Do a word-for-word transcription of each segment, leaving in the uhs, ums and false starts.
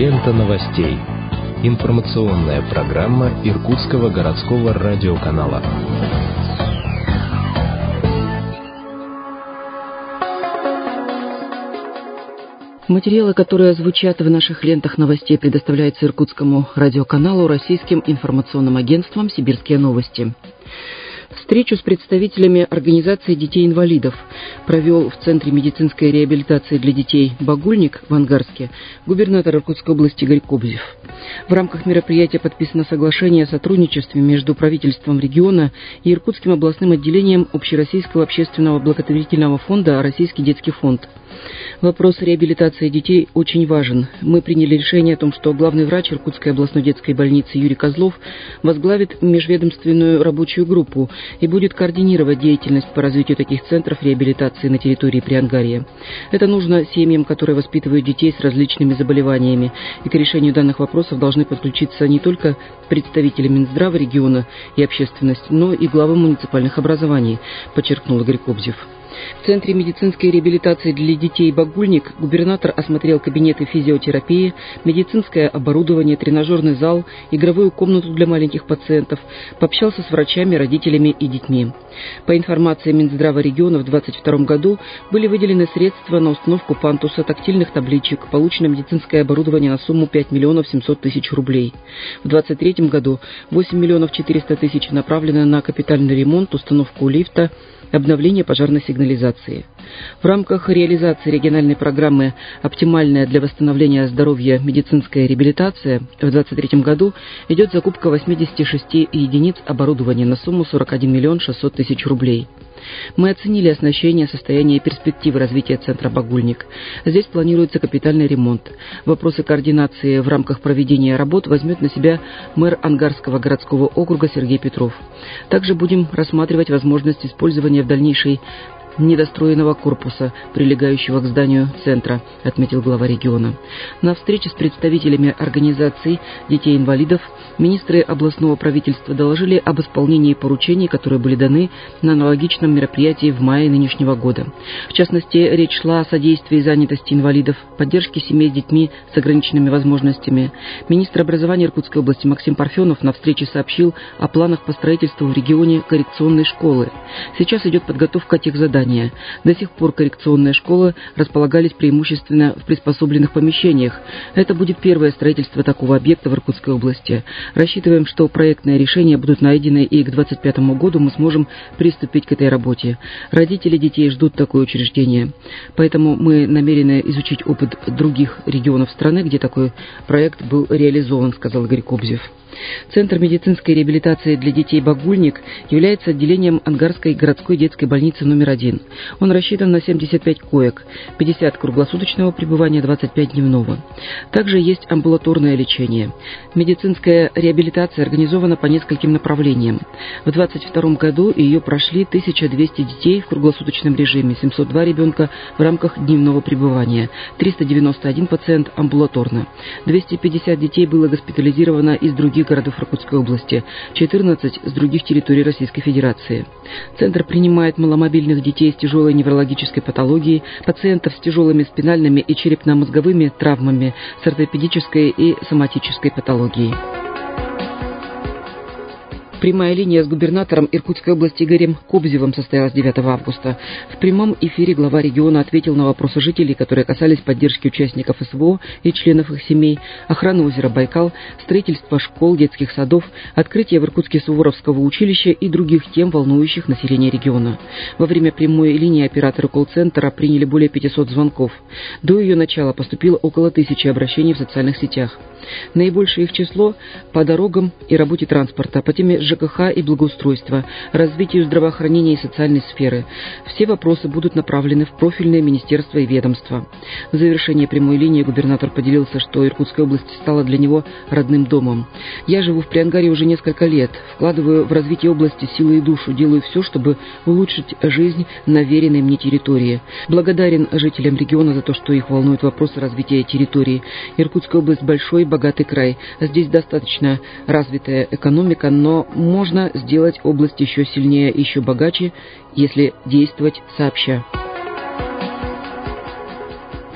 Лента новостей. Информационная программа Иркутского городского радиоканала. Материалы, которые звучат в наших лентах новостей, предоставляются Иркутскому радиоканалу российским информационным агентством «Сибирские новости». Встречу с представителями организации детей-инвалидов провел в Центре медицинской реабилитации для детей «Багульник» в Ангарске губернатор Иркутской области Игорь Кобзев. В рамках мероприятия подписано соглашение о сотрудничестве между правительством региона и Иркутским областным отделением Общероссийского общественного благотворительного фонда «Российский детский фонд». Вопрос реабилитации детей очень важен. Мы приняли решение о том, что главный врач Иркутской областной детской больницы Юрий Козлов возглавит межведомственную рабочую группу и будет координировать деятельность по развитию таких центров реабилитации на территории Приангарья. Это нужно семьям, которые воспитывают детей с различными заболеваниями, и к решению данных вопросов должны подключиться не только представители Минздрава региона и общественность, но и главы муниципальных образований, подчеркнул Игорь Кобзев. В Центре медицинской реабилитации для детей «Багульник» губернатор осмотрел кабинеты физиотерапии, медицинское оборудование, тренажерный зал, игровую комнату для маленьких пациентов, пообщался с врачами, родителями и детьми. По информации Минздрава региона, в двадцать втором году были выделены средства на установку пантуса, тактильных табличек, получено медицинское оборудование на сумму пять миллионов семьсот тысяч рублей. В двадцать третьем году восемь миллионов четыреста тысяч направлено на капитальный ремонт, установку лифта, обновление пожарной сигнализации. В рамках реализации региональной программы «Оптимальная для восстановления здоровья медицинская реабилитация» в двадцать третьем году идет закупка восемьдесят шесть единиц оборудования на сумму сорок один миллион шестьсот тысяч рублей. Мы оценили оснащение, состояние и перспективы развития центра «Багульник». Здесь планируется капитальный ремонт. Вопросы координации в рамках проведения работ возьмет на себя мэр Ангарского городского округа Сергей Петров. Также будем рассматривать возможность использования в дальнейшей недостроенного корпуса, прилегающего к зданию центра, отметил глава региона. На встрече с представителями организаций детей-инвалидов министры областного правительства доложили об исполнении поручений, которые были даны на аналогичном мероприятии в мае нынешнего года. В частности, речь шла о содействии занятости инвалидов, поддержке семей с детьми с ограниченными возможностями. Министр образования Иркутской области Максим Парфенов на встрече сообщил о планах по строительству в регионе коррекционной школы. Сейчас идет подготовка техзаданий. До сих пор коррекционные школы располагались преимущественно в приспособленных помещениях. Это будет первое строительство такого объекта в Иркутской области. Рассчитываем, что проектные решения будут найдены, и к двадцать пятому году мы сможем приступить к этой работе. Родители детей ждут такое учреждение. Поэтому мы намерены изучить опыт других регионов страны, где такой проект был реализован, сказал Игорь Кобзев. Центр медицинской реабилитации для детей «Багульник» является отделением Ангарской городской детской больницы номер один. Он рассчитан на семьдесят пять коек, пятьдесят круглосуточного пребывания, двадцать пять дневного. Также есть амбулаторное лечение. Медицинская реабилитация организована по нескольким направлениям. В двадцать втором году ее прошли тысяча двести детей в круглосуточном режиме, семьсот два ребенка в рамках дневного пребывания, триста девяносто один пациент амбулаторно. двести пятьдесят детей было госпитализировано из других городов Иркутской области, четырнадцать с других территорий Российской Федерации. Центр принимает маломобильных детей с тяжелой неврологической патологией, пациентов с тяжелыми спинальными и черепно-мозговыми травмами, с ортопедической и соматической патологией. Прямая линия с губернатором Иркутской области Игорем Кобзевым состоялась девятого августа. В прямом эфире глава региона ответил на вопросы жителей, которые касались поддержки участников СВО и членов их семей, охраны озера Байкал, строительства школ, детских садов, открытия в Иркутске Суворовского училища и других тем, волнующих население региона. Во время прямой линии операторы колл-центра приняли более пятисот звонков. До ее начала поступило около тысячи обращений в социальных сетях. Наибольшее их число по дорогам и работе транспорта, по теме ЖКХ и благоустройства, развитию здравоохранения и социальной сферы. Все вопросы будут направлены в профильные министерства и ведомства. В завершении прямой линии губернатор поделился, что Иркутская область стала для него родным домом. «Я живу в Приангарье уже несколько лет, вкладываю в развитие области силы и душу, делаю все, чтобы улучшить жизнь на веренной мне территории. Благодарен жителям региона за то, что их волнуют вопросы развития территории. Иркутская область большой, богатый край. Здесь достаточно развитая экономика, но можно сделать область еще сильнее, еще богаче, если действовать сообща».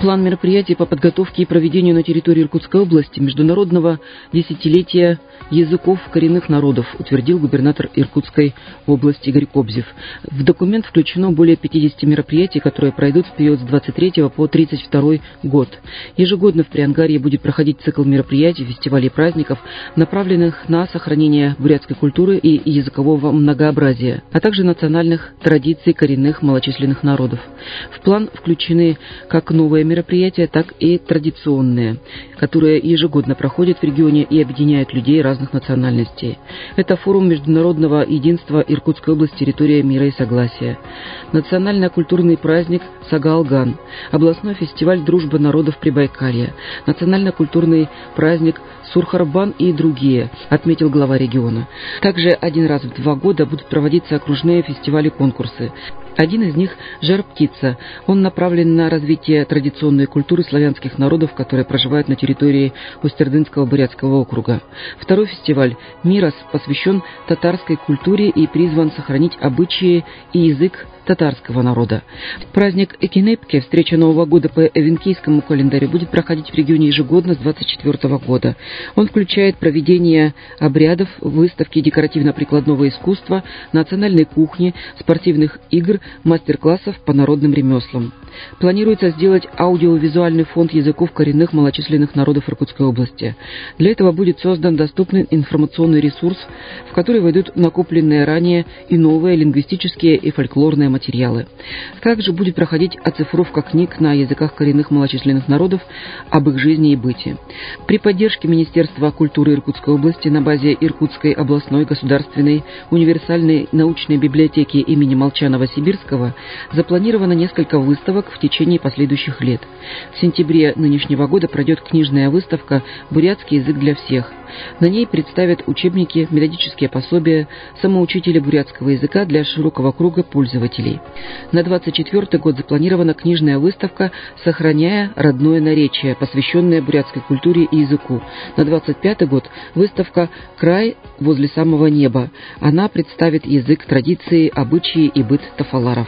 План мероприятий по подготовке и проведению на территории Иркутской области международного десятилетия языков коренных народов утвердил губернатор Иркутской области Игорь Кобзев. В документ включено более пятидесяти мероприятий, которые пройдут в период с двадцать третьего по тридцать второй год. Ежегодно в Приангарье будет проходить цикл мероприятий, фестивалей и праздников, направленных на сохранение бурятской культуры и языкового многообразия, а также национальных традиций коренных малочисленных народов. В план включены как новые мероприятия, так и традиционные, которые ежегодно проходят в регионе и объединяют людей разных национальностей. Это форум международного единства Иркутской области «Территория мира и согласия», национально-культурный праздник Сагаалган, областной фестиваль «Дружба народов Прибайкалья», национально-культурный праздник Сурхарбан и другие, отметил глава региона. Также один раз в два года будут проводиться окружные фестивали-конкурсы. Один из них – «Жар-птица». Он направлен на развитие традиционной культуры славянских народов, которые проживают на территории Устюрдынского бурятского округа. Второй фестиваль «Мирос» посвящен татарской культуре и призван сохранить обычаи и язык татарского народа. Праздник Экинепке, встреча Нового года по эвенкийскому календарю, будет проходить в регионе ежегодно с двадцать четвёртого года. Он включает проведение обрядов, выставки декоративно-прикладного искусства, национальной кухни, спортивных игр, мастер-классов по народным ремеслам. Планируется сделать аудиовизуальный фонд языков коренных малочисленных народов Иркутской области. Для этого будет создан доступный информационный ресурс, в который войдут накопленные ранее и новые лингвистические и фольклорные материалы. Также будет проходить оцифровка книг на языках коренных малочисленных народов об их жизни и быте. При поддержке Министерства культуры Иркутской области на базе Иркутской областной государственной универсальной научной библиотеки имени Молчанова-Сибирского запланировано несколько выставок в течение последующих лет. В сентябре нынешнего года пройдет книжная выставка «Бурятский язык для всех». На ней представят учебники, методические пособия, самоучители бурятского языка для широкого круга пользователей. На двадцать четвёртый год запланирована книжная выставка «Сохраняя родное наречие», посвященная бурятской культуре и языку. На двадцать пятый год выставка «Край возле самого неба». Она представит язык, традиции, обычаи и быт тафаларов.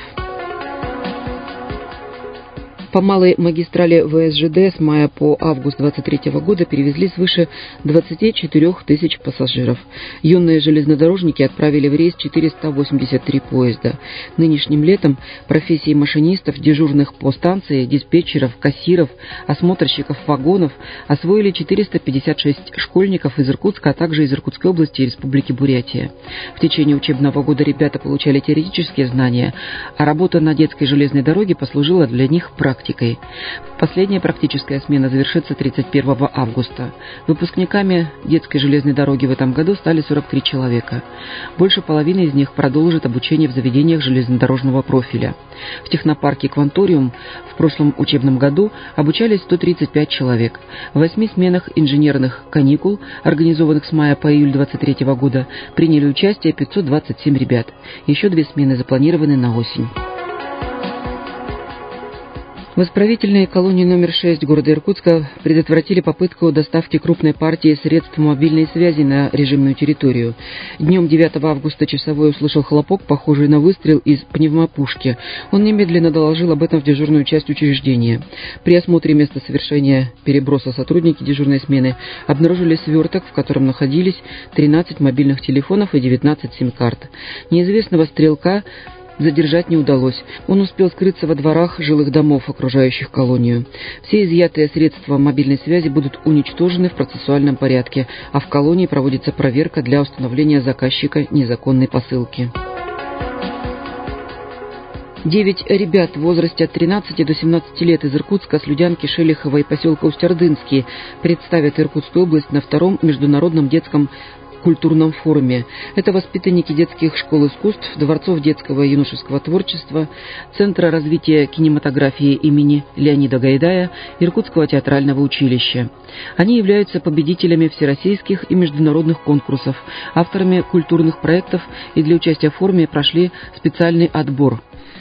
По малой магистрали вэ эс жэ дэ с мая по август двадцать третьего года перевезли свыше двадцати четырёх тысяч пассажиров. Юные железнодорожники отправили в рейс четыреста восемьдесят три поезда. Нынешним летом профессии машинистов, дежурных по станции, диспетчеров, кассиров, осмотрщиков вагонов освоили четыреста пятьдесят шесть школьников из Иркутска, а также из Иркутской области и Республики Бурятия. В течение учебного года ребята получали теоретические знания, а работа на детской железной дороге послужила для них практикой. Последняя практическая смена завершится тридцать первого августа. Выпускниками детской железной дороги в этом году стали сорок три человека. Больше половины из них продолжит обучение в заведениях железнодорожного профиля. В технопарке «Кванториум» в прошлом учебном году обучались сто тридцать пять человек. В восьми сменах инженерных каникул, организованных с мая по июль двадцать третьего года, приняли участие пятьсот двадцать семь ребят. Еще две смены запланированы на осень. В исправительной колонии номер шесть города Иркутска предотвратили попытку доставки крупной партии средств мобильной связи на режимную территорию. Днем девятого августа часовой услышал хлопок, похожий на выстрел из пневмопушки. Он немедленно доложил об этом в дежурную часть учреждения. При осмотре места совершения переброса сотрудники дежурной смены обнаружили сверток, в котором находились тринадцать мобильных телефонов и девятнадцать сим-карт. Неизвестного стрелка задержать не удалось. Он успел скрыться во дворах жилых домов, окружающих колонию. Все изъятые средства мобильной связи будут уничтожены в процессуальном порядке, а в колонии проводится проверка для установления заказчика незаконной посылки. Девять ребят в возрасте от тринадцати до семнадцати лет из Иркутска, Слюдянки, Шелихова и поселка Устюрдынский представят Иркутскую область на втором международном детском культурном форуме. Это воспитанники детских школ искусств, дворцов детского и юношеского творчества, Центра развития кинематографии имени Леонида Гайдая, Иркутского театрального училища. Они являются победителями всероссийских и международных конкурсов, авторами культурных проектов и для участия в форуме прошли специальный отбор.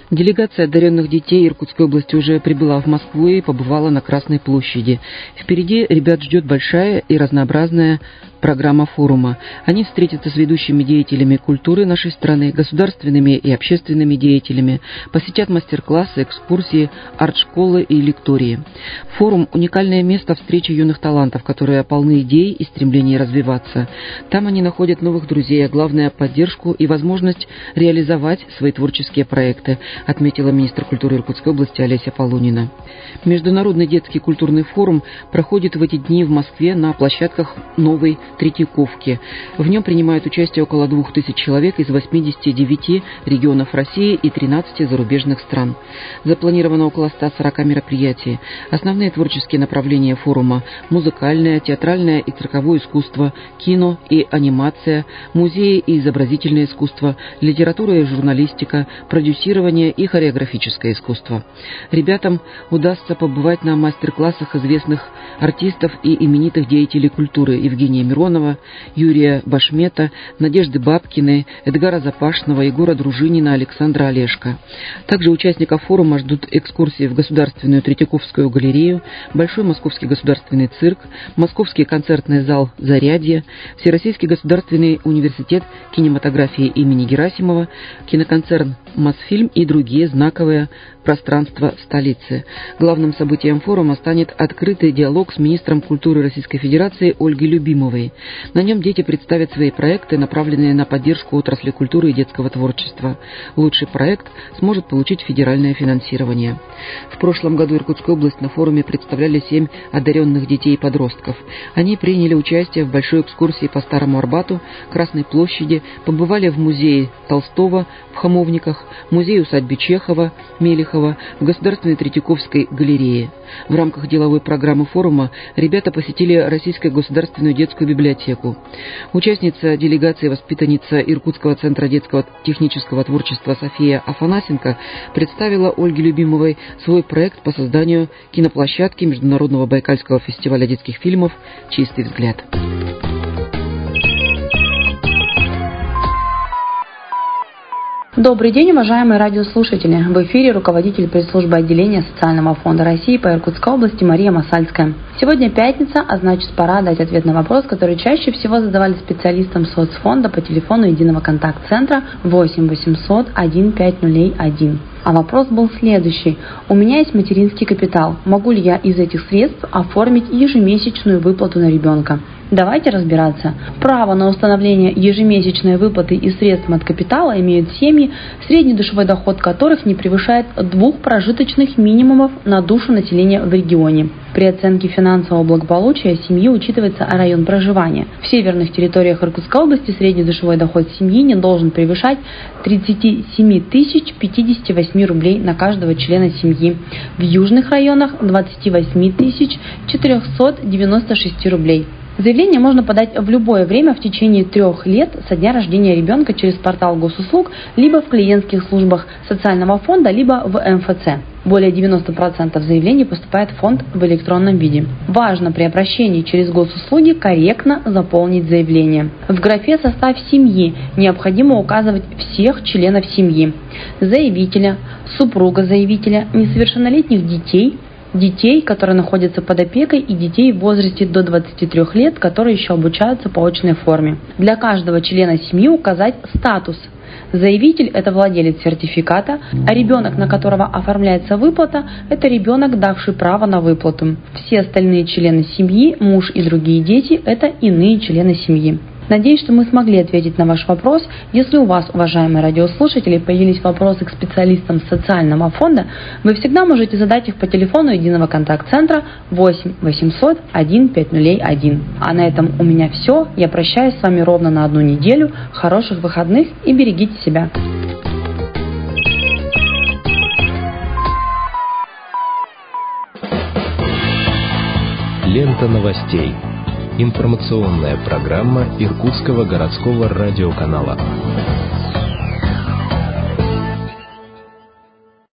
Делегация одаренных детей Иркутской области уже прибыла в Москву и побывала на Красной площади. Впереди ребят ждет большая и разнообразная программа форума. Они встретятся с ведущими деятелями культуры нашей страны, государственными и общественными деятелями, посетят мастер-классы, экскурсии, арт-школы и лектории. Форум – уникальное место встречи юных талантов, которые полны идей и стремлений развиваться. Там они находят новых друзей, а главное – поддержку и возможность реализовать свои творческие проекты, отметила министр культуры Иркутской области Олеся Полунина. Международный детский культурный форум проходит в эти дни в Москве на площадках новой Третьяковки. В нем принимают участие около двух тысяч человек из восьмидесяти девяти регионов России и тринадцати зарубежных стран. Запланировано около ста сорока мероприятий. Основные творческие направления форума – музыкальное, театральное и цирковое искусство, кино и анимация, музеи и изобразительное искусство, литература и журналистика, продюсирование и хореографическое искусство. Ребятам удастся побывать на мастер-классах известных артистов и именитых деятелей культуры Евгения Миронова, Юрия Башмета, Надежды Бабкиной, Эдгара Запашного, Егора Дружинина, Александра Олешко. Также участников форума ждут экскурсии в Государственную Третьяковскую галерею, Большой Московский государственный цирк, Московский концертный зал «Зарядье», Всероссийский государственный университет кинематографии имени Герасимова, киноконцерн «Мосфильм» и другие знаковые пространства столицы. Главным событием форума станет открытый диалог с министром культуры Российской Федерации Ольгой Любимовой. На нем дети представят свои проекты, направленные на поддержку отрасли культуры и детского творчества. Лучший проект сможет получить федеральное финансирование. В прошлом году Иркутскую область на форуме представляли семь одаренных детей и подростков. Они приняли участие в большой экскурсии по Старому Арбату, Красной площади, побывали в музее Толстого в Хамовниках, музее-усадьбе Чехова, Мелехова, в Государственной Третьяковской галерее. В рамках деловой программы форума ребята посетили Российскую государственную детскую библиотеку. Участница делегации, воспитанница Иркутского центра детского технического творчества София Афанасенко представила Ольге Любимовой свой проект по созданию киноплощадки Международного Байкальского фестиваля детских фильмов «Чистый взгляд». Добрый день, уважаемые радиослушатели! В эфире руководитель пресс-службы отделения Социального фонда России по Иркутской области Мария Масальская. Сегодня пятница, а значит пора дать ответ на вопрос, который чаще всего задавали специалистам соцфонда по телефону единого контакт-центра восемь восемьсот один пять ноль один. А вопрос был следующий. У меня есть материнский капитал. Могу ли я из этих средств оформить ежемесячную выплату на ребенка? Давайте разбираться. Право на установление ежемесячной выплаты из средств от капитала имеют семьи, средний душевой доход которых не превышает двух прожиточных минимумов на душу населения в регионе. При оценке финансового благополучия семьи учитывается район проживания. В северных территориях Иркутской области средний душевой доход семьи не должен превышать тридцать семь тысяч пятьдесят восемь рублей на каждого члена семьи. В южных районах двадцать восемь тысяч четыреста девяносто шесть рублей. Заявление можно подать в любое время в течение трех лет со дня рождения ребенка через портал госуслуг, либо в клиентских службах социального фонда, либо в эм эф цэ. Более девяноста процентов заявлений поступает в фонд в электронном виде. Важно при обращении через госуслуги корректно заполнить заявление. В графе «Состав семьи» необходимо указывать всех членов семьи: заявителя, супруга заявителя, несовершеннолетних детей, детей, которые находятся под опекой, и детей в возрасте до двадцати трёх лет, которые еще обучаются по очной форме. Для каждого члена семьи указать статус. Заявитель – это владелец сертификата, а ребенок, на которого оформляется выплата – это ребенок, давший право на выплату. Все остальные члены семьи, муж и другие дети – это иные члены семьи. Надеюсь, что мы смогли ответить на ваш вопрос. Если у вас, уважаемые радиослушатели, появились вопросы к специалистам социального фонда, вы всегда можете задать их по телефону единого контакт-центра восемь восемьсот один пять ноль один. А на этом у меня все. Я прощаюсь с вами ровно на одну неделю. Хороших выходных и берегите себя. Лента новостей. Информационная программа Иркутского городского радиоканала.